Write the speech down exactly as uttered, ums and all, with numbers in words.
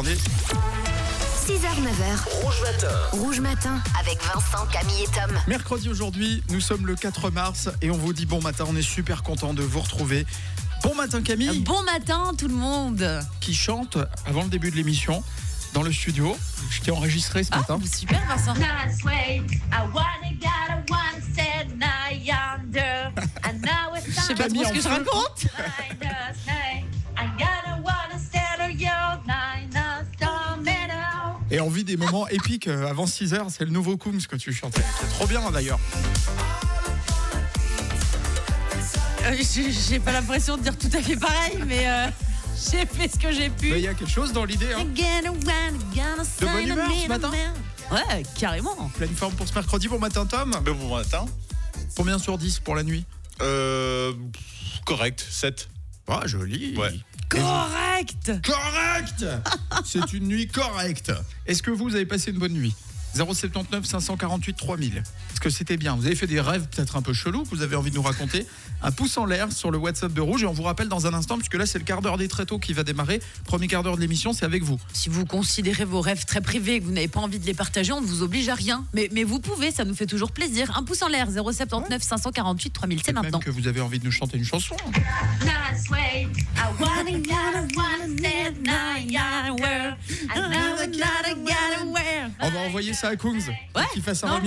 journée. six heures neuf heures. Rouge Matin. Rouge Matin avec Vincent, Camille et Tom. Mercredi aujourd'hui, nous sommes le quatre mars et on vous dit bon matin, on est super content de vous retrouver. Bon matin Camille. Bon matin tout le monde. Qui chante avant le début de l'émission dans le studio. Je t'ai enregistré ce matin. Ah, super Vincent. Je sais pas trop ce que je raconte. Et on vit des moments épiques avant six heures, c'est le nouveau Kungs que tu chantais. C'est trop bien d'ailleurs. Euh, j'ai pas l'impression de dire tout à fait pareil, mais euh, j'ai fait ce que j'ai pu. Mais il y a quelque chose dans l'idée. Hein. De bonne humeur ce matin. Ouais, carrément. Pleine forme pour ce mercredi. Bon matin Tom. Ben, bon matin. Combien sur dix pour la nuit? Euh, correct, sept. Ah, joli. Ouais. Correct. Correct. C'est une nuit correcte. Est-ce que vous avez passé une bonne nuit? zéro sept neuf cinq cent quarante-huit trois mille. Est-ce que c'était bien? Vous avez fait des rêves peut-être un peu chelous que vous avez envie de nous raconter? Un pouce en l'air sur le WhatsApp de Rouge et on vous rappelle dans un instant, puisque là c'est le quart d'heure des tréteaux qui va démarrer. Premier quart d'heure de l'émission, c'est avec vous. Si vous considérez vos rêves très privés et que vous n'avez pas envie de les partager, on ne vous oblige à rien. Mais, mais vous pouvez, ça nous fait toujours plaisir. Un pouce en l'air, zéro sept neuf cinq cent quarante-huit trois mille, c'est Peut-être maintenant. même que vous avez envie de nous chanter une chanson. On va envoyer ça à Kungs. Ouais. Qu'il fasse un Non, remix.